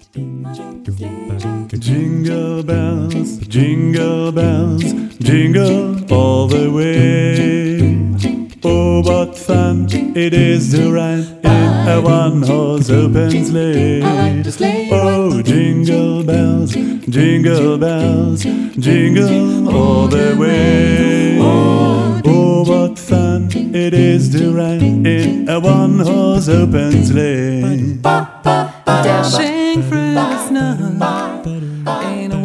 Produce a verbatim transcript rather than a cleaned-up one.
Jingle bells, jingle bells, jingle all the way. Oh, what fun it is to ride in a one-horse open sleigh. Oh, jingle bells, jingle bells, jingle all the way. Oh, what fun it is to ride in a one-horse open sleigh. Dashing through the snow in a